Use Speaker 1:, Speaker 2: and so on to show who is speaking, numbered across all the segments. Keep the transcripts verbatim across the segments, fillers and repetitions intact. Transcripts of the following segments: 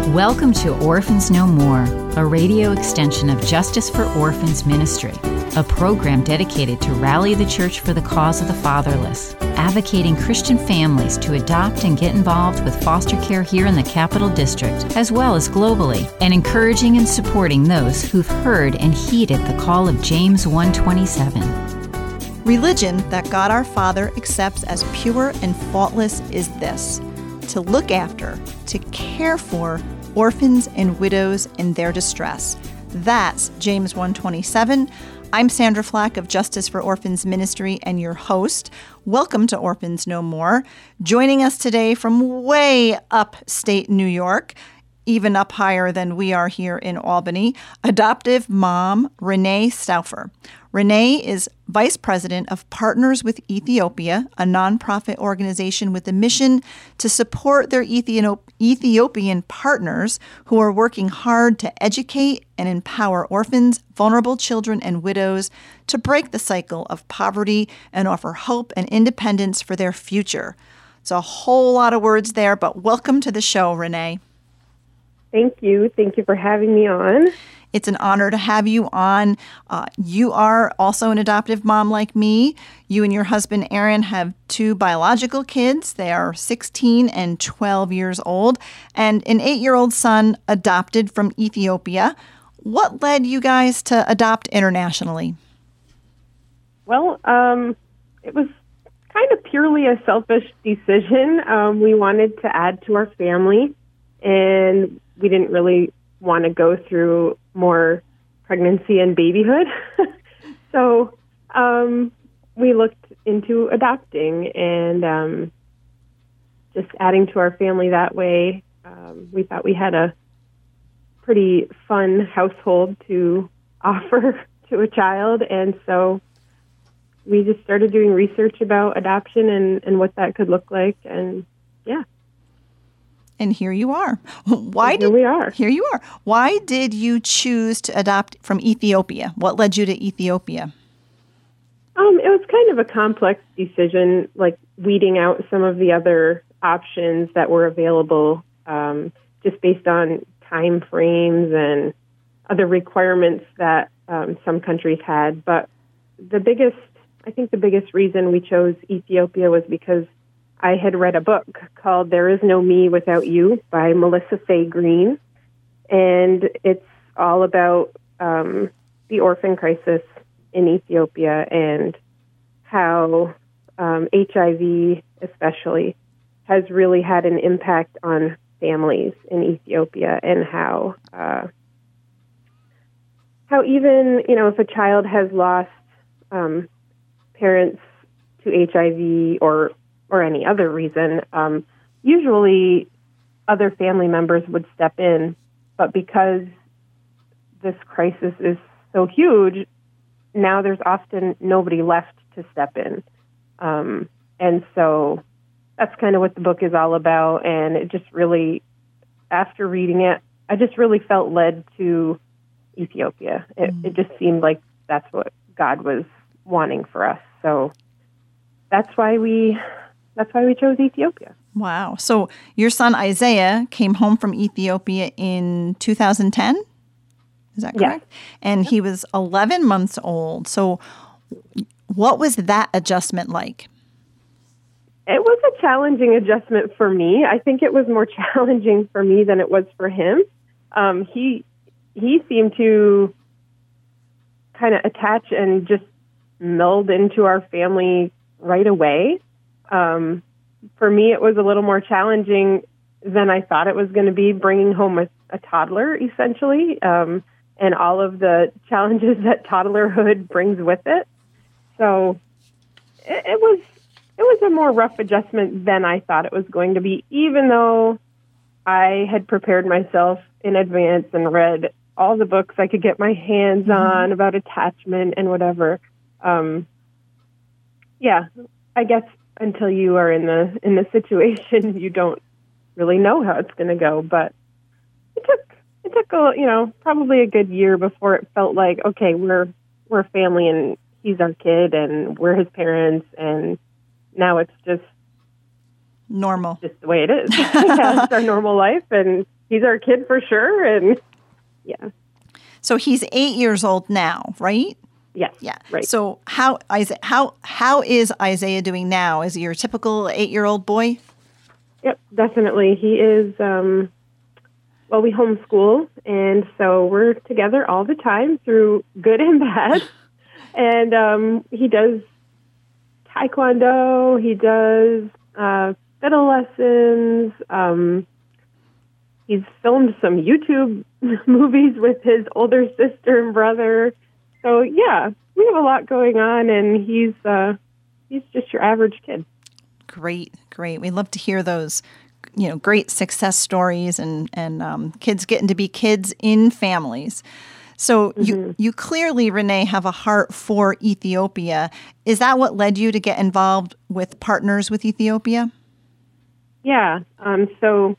Speaker 1: Welcome to Orphans No More, a radio extension of Justice for Orphans Ministry, a program dedicated to rally the church for the cause of the fatherless, advocating Christian families to adopt and get involved with foster care here in the Capital District, as well as globally, and encouraging and supporting those who've heard and heeded the call of James one twenty-seven.
Speaker 2: Religion that God our Father accepts as pure and faultless is this: to look after, to care for orphans and widows in their distress. That's James one twenty-seven. I'm Sandra Flack of Justice for Orphans Ministry and your host. Welcome to Orphans No More. Joining us today from way upstate New York, even up higher than we are here in Albany, adoptive mom Renee Stauffer. Renee is Vice President of Partners with Ethiopia, a nonprofit organization with a mission to support their Ethiop- Ethiopian partners who are working hard to educate and empower orphans, vulnerable children, and widows to break the cycle of poverty and offer hope and independence for their future. It's a whole lot of words there, but welcome to the show, Renee.
Speaker 3: Thank you. Thank you for having me on.
Speaker 2: It's an honor to have you on. Uh, you are also an adoptive mom like me. You and your husband, Aaron, have two biological kids. They are sixteen and twelve years old, and an eight-year-old son adopted from Ethiopia. What led you guys to adopt internationally?
Speaker 3: Well, um, it was kind of purely a selfish decision. Um, we wanted to add to our family, and we didn't really want to go through more pregnancy and babyhood. so um, we looked into adopting and um, just adding to our family that way. Um, we thought we had a pretty fun household to offer to a child, and so we just started doing research about adoption and, and what that could look like, and yeah.
Speaker 2: And here you are. Why
Speaker 3: here
Speaker 2: did
Speaker 3: we are.
Speaker 2: Here you are. Why did you choose to adopt from Ethiopia? What led you to Ethiopia?
Speaker 3: Um, it was kind of a complex decision, like weeding out some of the other options that were available, um, just based on time frames and other requirements that um, some countries had. But the biggest, I think, the biggest reason we chose Ethiopia was because I had read a book called There Is No Me Without You by Melissa Fay Green, and it's all about um, the orphan crisis in Ethiopia and how um, H I V especially has really had an impact on families in Ethiopia, and how uh, how even, you know, if a child has lost um, parents to H I V or or any other reason, um, usually other family members would step in. But because this crisis is so huge, now there's often nobody left to step in. Um, and so that's kind of what the book is all about. And it just really, after reading it, I just really felt led to Ethiopia. It, mm. it just seemed like that's what God was wanting for us. So that's why we... That's why we chose Ethiopia.
Speaker 2: Wow. So your son Isaiah came home from Ethiopia in two thousand ten? Is that correct?
Speaker 3: Yes.
Speaker 2: And he was eleven months old. So what was that adjustment like?
Speaker 3: It was a challenging adjustment for me. I think it was more challenging for me than it was for him. Um, he he seemed to kind of attach and just meld into our family right away. Um, for me, it was a little more challenging than I thought it was going to be, bringing home a, a toddler, essentially, um, and all of the challenges that toddlerhood brings with it. So it, it was it was a more rough adjustment than I thought it was going to be, even though I had prepared myself in advance and read all the books I could get my hands on mm-hmm. about attachment and whatever. Um, yeah, I guess until you are in the in the situation, you don't really know how it's going to go. But it took it took a you know probably a good year before it felt like, okay, we're we're a family and he's our kid and we're his parents, and now it's just
Speaker 2: normal,
Speaker 3: just the way it is. Yeah, it's our normal life, and he's our kid for sure. And yeah.
Speaker 2: So he's eight years old now, right?
Speaker 3: Yes.
Speaker 2: Yeah.
Speaker 3: Right.
Speaker 2: So how Isaiah, how how is Isaiah doing now? Is he your typical eight-year-old boy?
Speaker 3: Yep, definitely. He is. Um, well, we homeschool, and so we're together all the time through good and bad. And um, he does taekwondo. He does uh, fiddle lessons. Um, he's filmed some YouTube movies with his older sister and brother. So yeah, we have a lot going on, and he's uh, he's just your average kid. Great,
Speaker 2: great. We love to hear those, you know, great success stories and and um, kids getting to be kids in families. So mm-hmm. you you clearly, Renee, have a heart for Ethiopia. Is that what led you to get involved with Partners with Ethiopia?
Speaker 3: Yeah. Um, so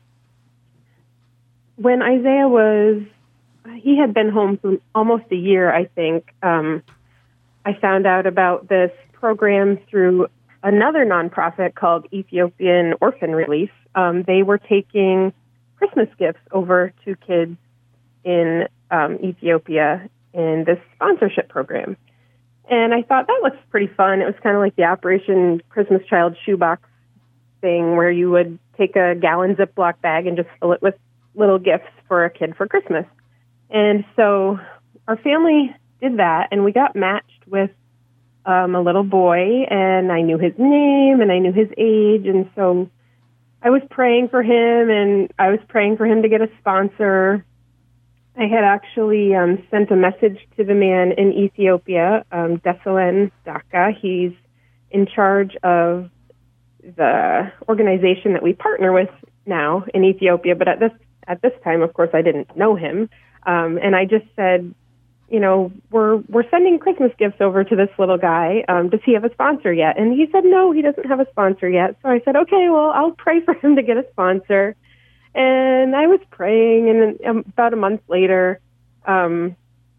Speaker 3: when Isaiah was, he had been home for almost a year, I think. Um, I found out about this program through another nonprofit called Ethiopian Orphan Relief. Um, they were taking Christmas gifts over to kids in um, Ethiopia in this sponsorship program. And I thought that looks pretty fun. It was kind of like the Operation Christmas Child shoebox thing where you would take a gallon Ziploc bag and just fill it with little gifts for a kid for Christmas. And so our family did that, and we got matched with um, a little boy, and I knew his name, and I knew his age, and so I was praying for him, and I was praying for him to get a sponsor. I had actually um, sent a message to the man in Ethiopia, um, Deselen Daka. He's in charge of the organization that we partner with now in Ethiopia, but at this at this time, of course, I didn't know him. Um, and I just said, you know, we're we're sending Christmas gifts over to this little guy. Um, does he have a sponsor yet? And he said, no, he doesn't have a sponsor yet. So I said, okay, well, I'll pray for him to get a sponsor. And I was praying, and then about a month later, um,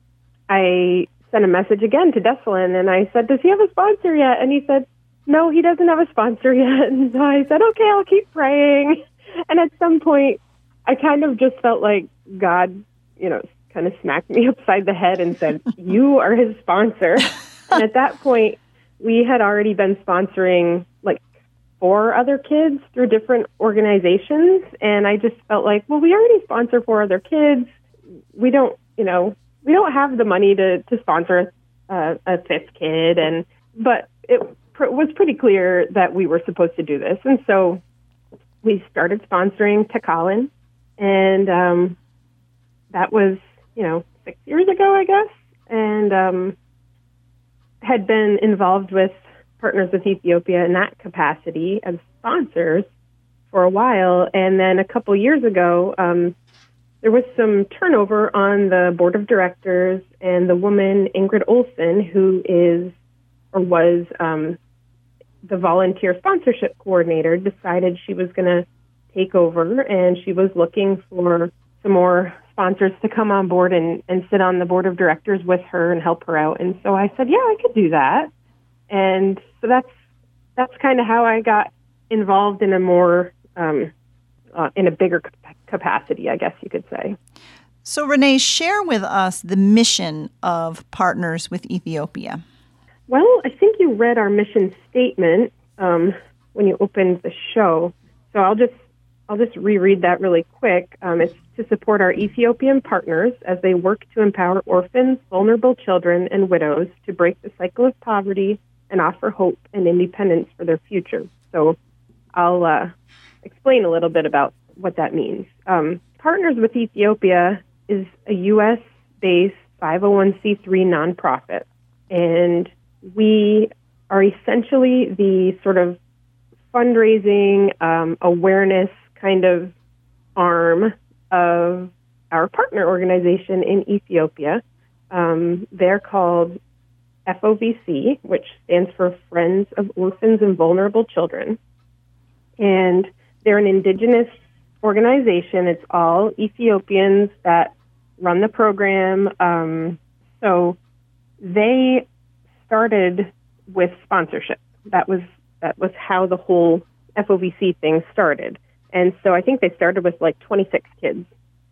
Speaker 3: I sent a message again to Deselen, and I said, does he have a sponsor yet? And he said, no, he doesn't have a sponsor yet. And so I said, okay, I'll keep praying. And at some point, I kind of just felt like God, you know, kind of smacked me upside the head and said, you are his sponsor. And at that point, we had already been sponsoring like four other kids through different organizations. And I just felt like, well, we already sponsor four other kids. We don't, you know, we don't have the money to, to sponsor a, a fifth kid. And, but it pr- was pretty clear that we were supposed to do this. And so we started sponsoring Takalin. And um, that was, you know, six years ago, I guess, and um, had been involved with Partners with Ethiopia in that capacity as sponsors for a while. And then a couple years ago, um, there was some turnover on the board of directors, and the woman, Ingrid Olsen, who is or was um, the volunteer sponsorship coordinator, decided she was going to take over, and she was looking for some more sponsors to come on board and, and sit on the board of directors with her and help her out. And so I said, yeah, I could do that. And so that's that's kind of how I got involved in a more, um, uh, in a bigger capacity, I guess you could say.
Speaker 2: So Renee, share with us the mission of Partners with Ethiopia.
Speaker 3: Well, I think you read our mission statement um, when you opened the show. So I'll just I'll just reread that really quick. Um, it's to support our Ethiopian partners as they work to empower orphans, vulnerable children, and widows to break the cycle of poverty and offer hope and independence for their future. So I'll uh, explain a little bit about what that means. Um, Partners with Ethiopia is a U S-based five oh one c three nonprofit, and we are essentially the sort of fundraising, um, awareness kind of arm of our partner organization in Ethiopia. Um, they're called F O V C, which stands for Friends of Orphans and Vulnerable Children. And they're an indigenous organization. It's all Ethiopians that run the program. Um, so they started with sponsorship. That was that was how the whole F O V C thing started. And so I think they started with like twenty-six kids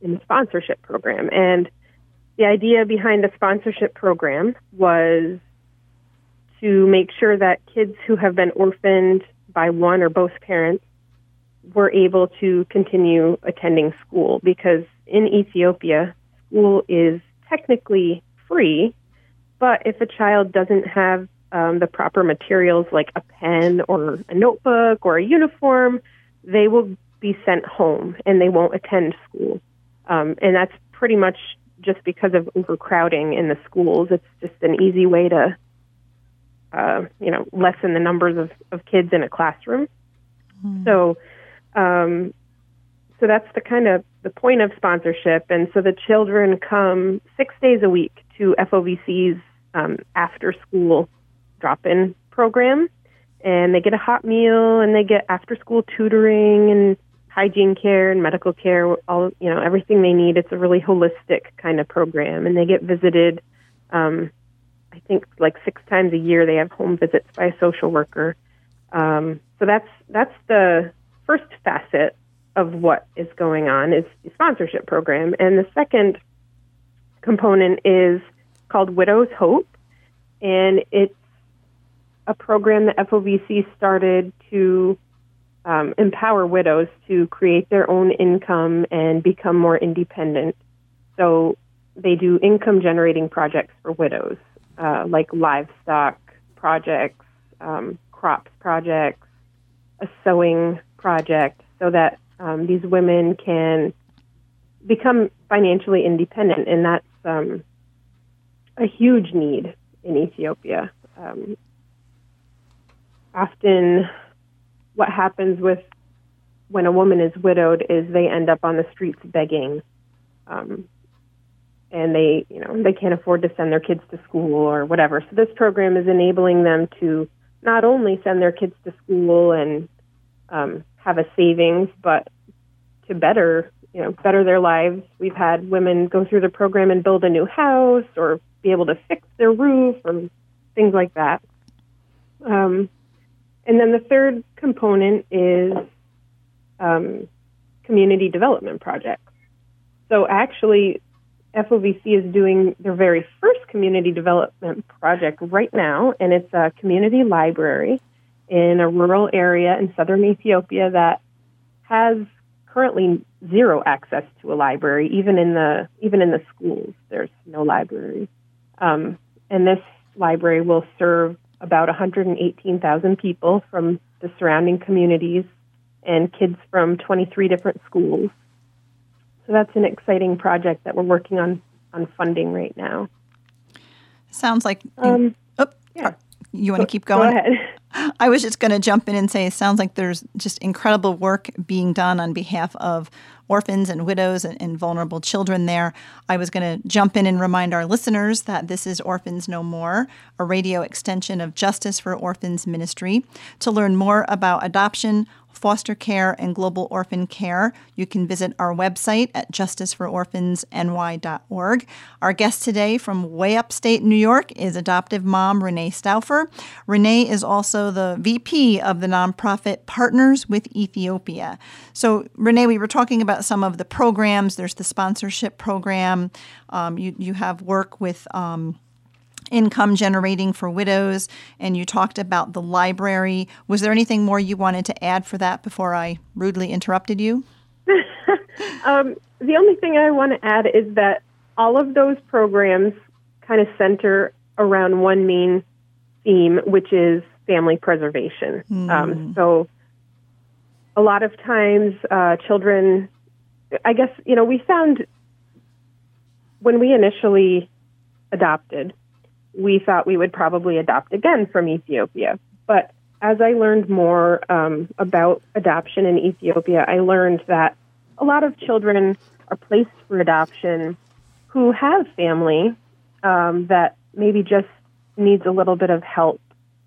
Speaker 3: in the sponsorship program. And the idea behind the sponsorship program was to make sure that kids who have been orphaned by one or both parents were able to continue attending school, because in Ethiopia, school is technically free, but if a child doesn't have um, the proper materials like a pen or a notebook or a uniform, they will be sent home and they won't attend school. Um, and that's pretty much just because of overcrowding in the schools. It's just an easy way to, uh, you know, lessen the numbers of, of kids in a classroom. Mm. So, um, so that's the kind of the point of sponsorship. And so the children come six days a week to F O V C's um, after-school drop-in program, and they get a hot meal, and they get after-school tutoring and hygiene care and medical care, all, you know, everything they need. It's a really holistic kind of program, and they get visited, um, I think, like six times a year. They have home visits by a social worker. Um, so that's that's the first facet of what is going on, is the sponsorship program. And the second component is called Widow's Hope, and it's a program that F O V C started to um, empower widows to create their own income and become more independent. So they do income-generating projects for widows, uh, like livestock projects, um, crops projects, a sewing project, so that um, these women can become financially independent, and that's um, a huge need in Ethiopia. Um, often what happens with when a woman is widowed is they end up on the streets begging, um, and they, you know, they can't afford to send their kids to school or whatever. So this program is enabling them to not only send their kids to school and um, have a savings, but to better, you know, better their lives. We've had women go through the program and build a new house or be able to fix their roof or things like that. Um, and then the third component is um, community development projects. So actually, F O V C is doing their very first community development project right now, and it's a community library in a rural area in southern Ethiopia that has currently zero access to a library. Even in the even in the schools, there's no library. Um, and this library will serve about one hundred eighteen thousand people from the surrounding communities and kids from twenty-three different schools. So that's an exciting project that we're working on on funding right now.
Speaker 2: Sounds like...
Speaker 3: Um,
Speaker 2: oh,
Speaker 3: yeah.
Speaker 2: You want to keep going?
Speaker 3: Go ahead.
Speaker 2: I was just going to jump in and say it sounds like there's just incredible work being done on behalf of orphans and widows and, and vulnerable children there. I was going to jump in and remind our listeners that this is Orphans No More, a radio extension of Justice for Orphans Ministry. To learn more about adoption, foster care, and global orphan care, you can visit our website at justice for orphans n y dot org. Our guest today from way upstate New York is adoptive mom Renee Stauffer. Renee is also the V P of the nonprofit Partners with Ethiopia. So, Renee, we were talking about some of the programs. There's the sponsorship program. Um, you, you have work with um, income generating for widows, and you talked about the library. Was there anything more you wanted to add for that before I rudely interrupted you?
Speaker 3: um, the only thing I want to add is that all of those programs kind of center around one main theme, which is family preservation. Mm. Um, so a lot of times uh, children, I guess, you know, we found when we initially adopted, we thought we would probably adopt again from Ethiopia. But as I learned more um, about adoption in Ethiopia, I learned that a lot of children are placed for adoption who have family um, that maybe just needs a little bit of help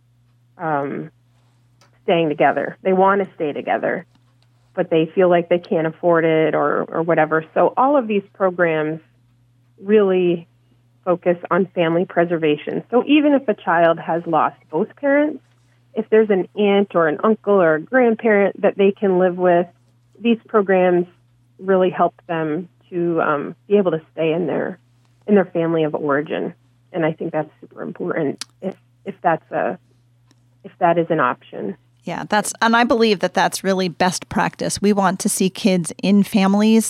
Speaker 3: um, staying together. They want to stay together, but they feel like they can't afford it or, or whatever. So all of these programs really focus on family preservation. So even if a child has lost both parents, if there's an aunt or an uncle or a grandparent that they can live with, these programs really help them to um, be able to stay in their in their family of origin. And I think that's super important if if that's a if that is an option.
Speaker 2: Yeah, that's and I believe that that's really best practice. We want to see kids in families,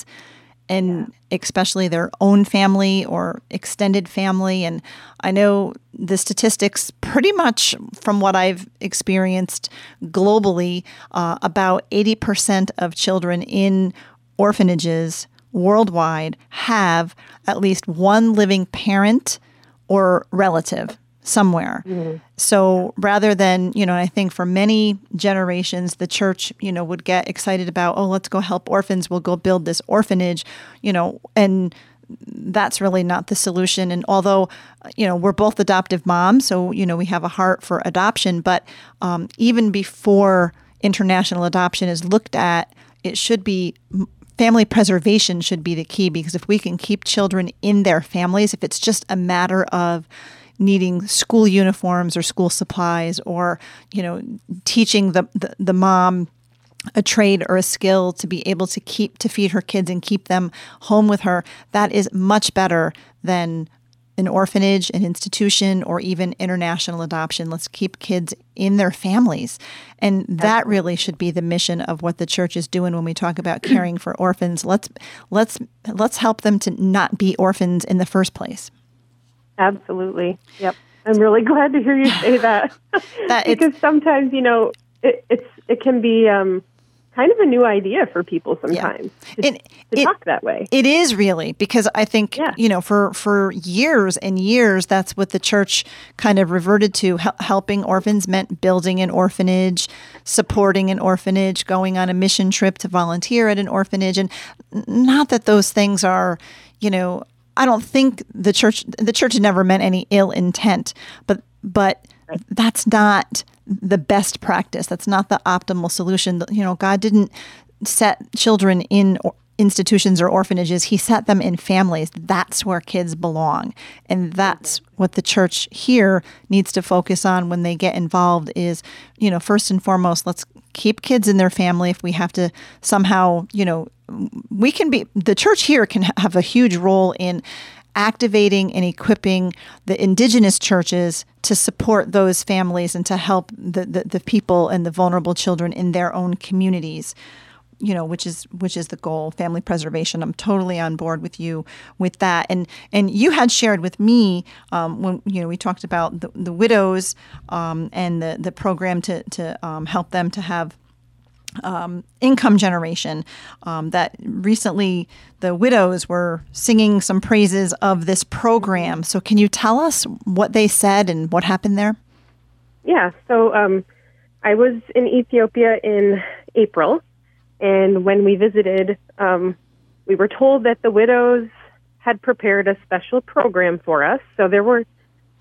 Speaker 2: and yeah. especially their own family or extended family. And I know the statistics pretty much from what I've experienced globally, uh, about eighty percent of children in orphanages worldwide have at least one living parent or relative somewhere. Mm-hmm. So rather than, you know, I think for many generations, the church, you know, would get excited about, oh, let's go help orphans. We'll go build this orphanage, you know, and that's really not the solution. And although, you know, we're both adoptive moms, so, you know, we have a heart for adoption, but um, even before international adoption is looked at, it should be family preservation should be the key, because if we can keep children in their families, if it's just a matter of needing school uniforms or school supplies, or, you know, teaching the, the, the mom a trade or a skill to be able to keep, to feed her kids and keep them home with her, that is much better than an orphanage, an institution, or even international adoption. Let's keep kids in their families. And that really should be the mission of what the church is doing when we talk about caring for orphans. Let's let's let's help them to not be orphans in the first place.
Speaker 3: Absolutely. Yep. I'm really glad to hear you say that. that because sometimes, you know, it, it's it can be um, kind of a new idea for people sometimes yeah. to,
Speaker 2: it,
Speaker 3: to
Speaker 2: it,
Speaker 3: talk that way.
Speaker 2: It is really, because I think, yeah. you know, for, for years and years, that's what the church kind of reverted to. Hel- helping orphans meant building an orphanage, supporting an orphanage, going on a mission trip to volunteer at an orphanage. And not that those things are, you know, I don't think the church, the church never meant any ill intent, but, but right. that's not the best practice. That's not the optimal solution. You know, God didn't set children in or institutions or orphanages. He set them in families. That's where kids belong. And that's what the church here needs to focus on when they get involved is, you know, first and foremost, let's keep kids in their family. If we have to somehow, you know, we can be, the church here can have a huge role in activating and equipping the indigenous churches to support those families and to help the, the, the people and the vulnerable children in their own communities, you know, which is which is the goal, family preservation. I'm totally on board with you with that. And and you had shared with me um, when, you know, we talked about the, the widows um, and the, the program to, to um, help them to have Um, income generation, um, that recently the widows were singing some praises of this program. So can you tell us what they said and what happened there?
Speaker 3: Yeah, so um, I was in Ethiopia in April, and when we visited, um, we were told that the widows had prepared a special program for us. So there were,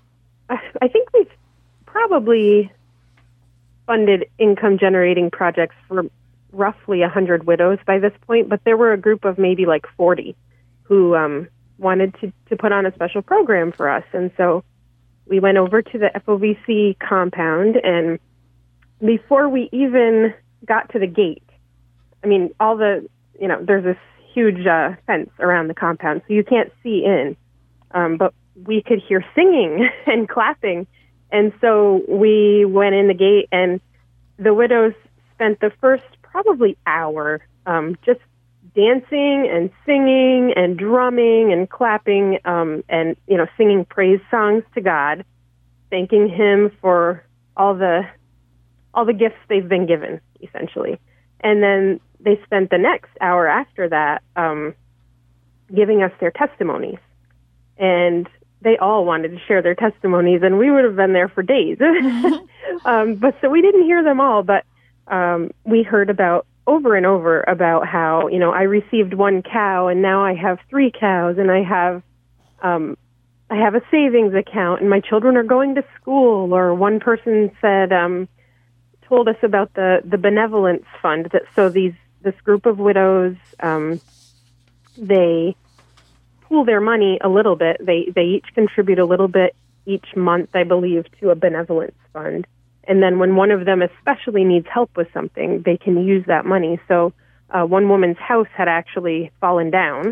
Speaker 3: I think we've probably funded income-generating projects for roughly one hundred widows by this point, but there were a group of maybe like forty who um, wanted to, to put on a special program for us. And so we went over to the F O V C compound, and before we even got to the gate, I mean, all the, you know, there's this huge uh, fence around the compound, so you can't see in, um, but we could hear singing and clapping. And so we went in the gate, and the widows spent the first probably hour um, just dancing and singing and drumming and clapping um, and, you know, singing praise songs to God, thanking Him for all the all the gifts they've been given, essentially. And then they spent the next hour after that um, giving us their testimonies. And they all wanted to share their testimonies, and we would have been there for days. um, but so we didn't hear them all, but um, we heard about over and over about how, you know, I received one cow, and now I have three cows, and I have um, I have a savings account, and my children are going to school. Or one person said, um, told us about the, the benevolence fund. That so these this group of widows, um, they pool their money a little bit. They they each contribute a little bit each month, I believe, to a benevolence fund. And then when one of them especially needs help with something, they can use that money. So uh, one woman's house had actually fallen down,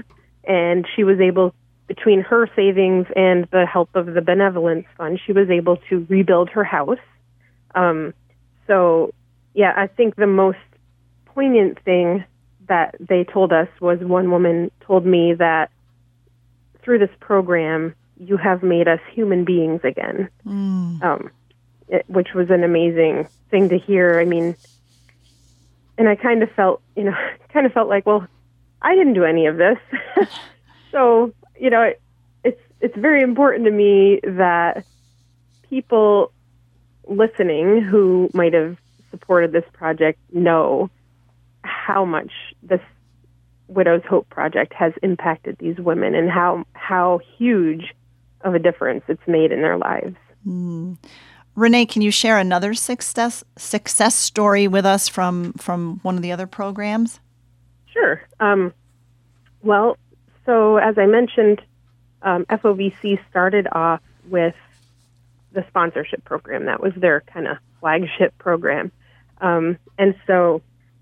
Speaker 3: and she was able, between her savings and the help of the benevolence fund, she was able to rebuild her house. Um, so, yeah, I think the most poignant thing that they told us was one woman told me that through this program, you have made us human beings again, mm. um, it, which was an amazing thing to hear. I mean, and I kind of felt, you know, kind of felt like, well, I didn't do any of this. So, you know, it, it's it's very important to me that people listening who might have supported this project know how much this Widow's Hope Project has impacted these women and how how huge of a difference it's made in their lives.
Speaker 2: Mm. Renee, can you share another success success story with us from, from one of the other programs?
Speaker 3: Sure. Um, well, so as I mentioned, um, F O V C started off with the sponsorship program. That was their kind of flagship program. Um, and so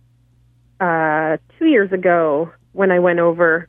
Speaker 3: uh, two years ago, when I went over,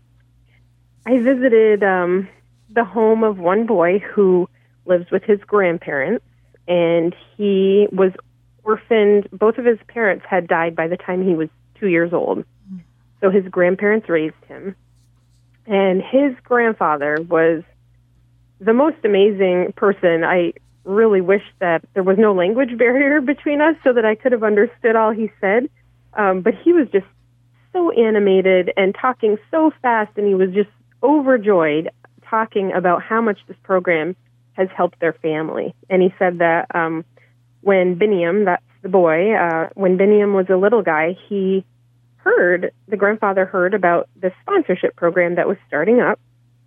Speaker 3: I visited um, the home of one boy who lives with his grandparents, and he was orphaned. Both of his parents had died by the time he was two years old. So his grandparents raised him. And his grandfather was the most amazing person. I really wish that there was no language barrier between us so that I could have understood all he said. Um, but he was just so animated and talking so fast, and he was just overjoyed talking about how much this program has helped their family. And he said that um, when Biniam, that's the boy, uh, when Biniam was a little guy, he heard, the grandfather heard about this sponsorship program that was starting up.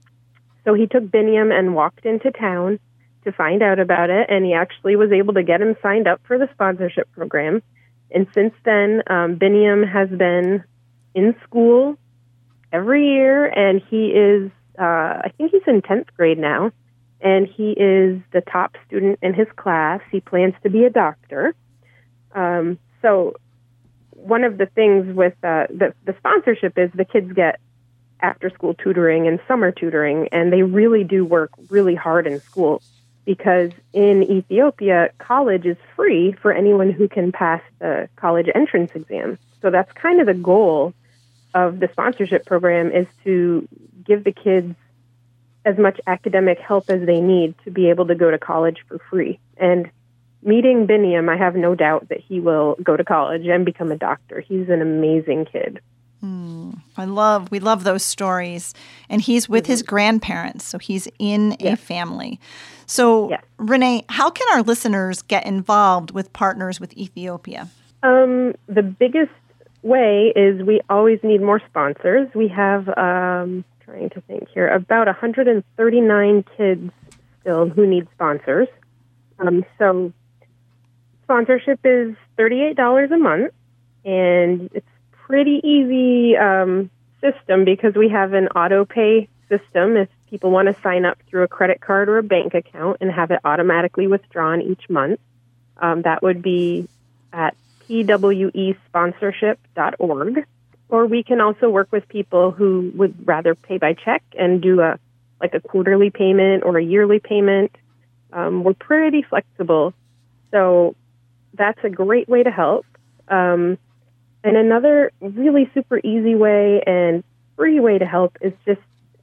Speaker 3: So he took Biniam and walked into town to find out about it, and he actually was able to get him signed up for the sponsorship program. And since then, um, Biniam has been in school every year, and he is, uh, I think he's in tenth grade now, and he is the top student in his class. He plans to be a doctor. Um, so one of the things with uh, the, the sponsorship is the kids get after-school tutoring and summer tutoring, and they really do work really hard in school because in Ethiopia, college is free for anyone who can pass the college entrance exam. So that's kind of the goal of the sponsorship program, is to give the kids as much academic help as they need to be able to go to college for free. And meeting Biniam, I have no doubt that he will go to college and become a doctor. He's an amazing kid.
Speaker 2: Mm, I love, we love those stories. And he's with mm-hmm. his grandparents, so he's in yes. a family. So, yes. Renee, how can our listeners get involved with Partners with Ethiopia?
Speaker 3: Um, the biggest way is we always need more sponsors. We have, um, trying to think here, about one hundred thirty-nine kids still who need sponsors. Um, so sponsorship is thirty-eight dollars a month, and it's pretty easy um, system because we have an auto pay system if people want to sign up through a credit card or a bank account and have it automatically withdrawn each month. Um, that would be at P W E sponsorship dot org. Or we can also work with people who would rather pay by check and do a like a quarterly payment or a yearly payment. Um, we're pretty flexible. So that's a great way to help. Um, and another really super easy way and free way to help is just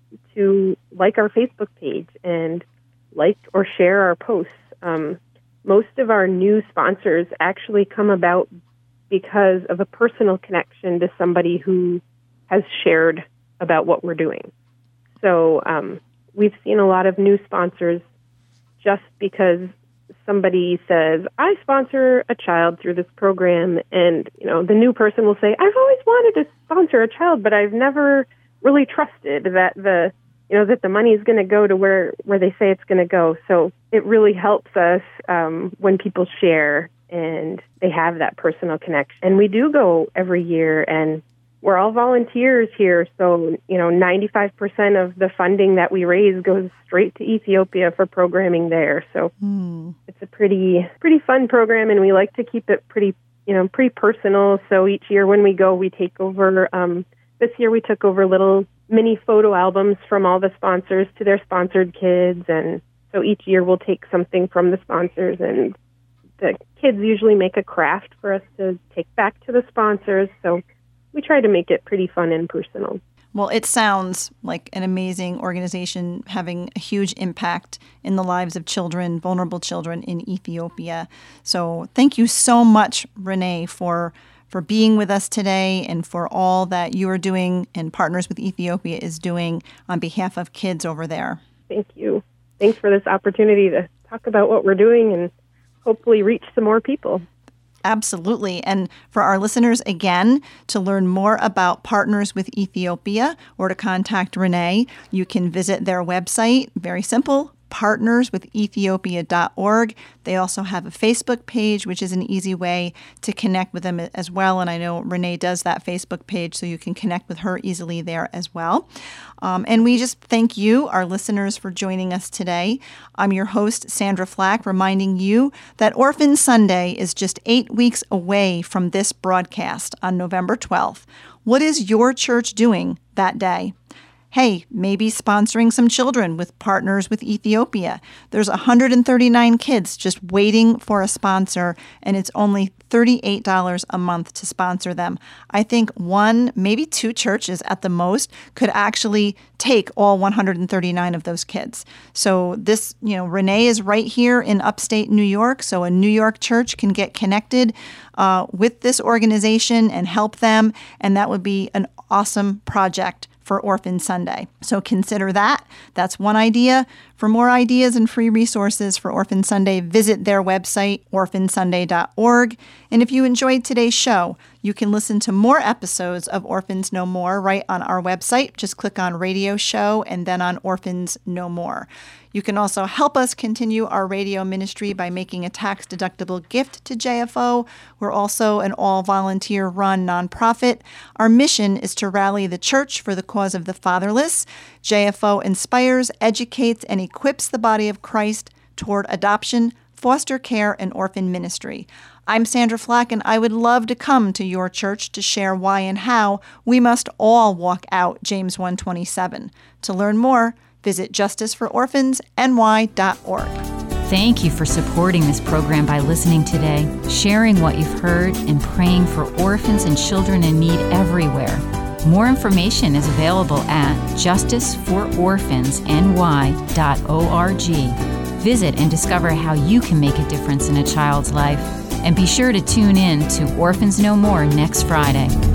Speaker 3: to like our Facebook page and like or share our posts. Um, most of our new sponsors actually come about because of a personal connection to somebody who has shared about what we're doing. So um, we've seen a lot of new sponsors just because somebody says, I sponsor a child through this program, and you know the new person will say, I've always wanted to sponsor a child, but I've never really trusted that the you know that the money is going to go to where, where they say it's going to go. So it really helps us um, when people share and they have that personal connection. And we do go every year, and we're all volunteers here. So, you know, ninety-five percent of the funding that we raise goes straight to Ethiopia for programming there. So mm. it's a pretty, pretty fun program, and we like to keep it pretty, you know, pretty personal. So each year when we go, we take over, um, this year we took over little mini photo albums from all the sponsors to their sponsored kids. And so each year we'll take something from the sponsors, and the kids usually make a craft for us to take back to the sponsors. So we try to make it pretty fun and personal.
Speaker 2: Well, it sounds like an amazing organization having a huge impact in the lives of children, vulnerable children in Ethiopia. So thank you so much, Renee, for for being with us today and for all that you are doing and Partners with Ethiopia is doing on behalf of kids over there.
Speaker 3: Thank you. Thanks for this opportunity to talk about what we're doing and hopefully reach some more people.
Speaker 2: Absolutely. And for our listeners, again, to learn more about Partners with Ethiopia or to contact Renee, you can visit their website. Very simple, partners with ethiopia dot org. They also have a Facebook page, which is an easy way to connect with them as well. And I know Renee does that Facebook page, so you can connect with her easily there as well. Um, and we just thank you, our listeners, for joining us today. I'm your host, Sandra Flack, reminding you that Orphan Sunday is just eight weeks away from this broadcast on November twelfth. What is your church doing that day? Hey, maybe sponsoring some children with Partners with Ethiopia. There's one hundred thirty-nine kids just waiting for a sponsor, and it's only thirty-eight dollars a month to sponsor them. I think one, maybe two churches at the most could actually take all one hundred thirty-nine of those kids. So this, you know, Renee is right here in upstate New York, so a New York church can get connected uh, with this organization and help them, and that would be an awesome project for Orphan Sunday. So consider that. That's one idea. For more ideas and free resources for Orphan Sunday, visit their website, orphan sunday dot org. And if you enjoyed today's show, you can listen to more episodes of Orphans No More right on our website. Just click on Radio Show and then on Orphans No More. You can also help us continue our radio ministry by making a tax-deductible gift to J F O. We're also an all-volunteer-run nonprofit. Our mission is to rally the church for the cause of the fatherless. J F O inspires, educates, and equips the body of Christ toward adoption, foster care, and orphan ministry. I'm Sandra Flack, and I would love to come to your church to share why and how we must all walk out James one twenty-seven. To learn more, visit justice for orphans n y dot org.
Speaker 1: Thank you for supporting this program by listening today, sharing what you've heard, and praying for orphans and children in need everywhere. More information is available at justice for orphans n y dot org. Visit and discover how you can make a difference in a child's life. And be sure to tune in to Orphans No More next Friday.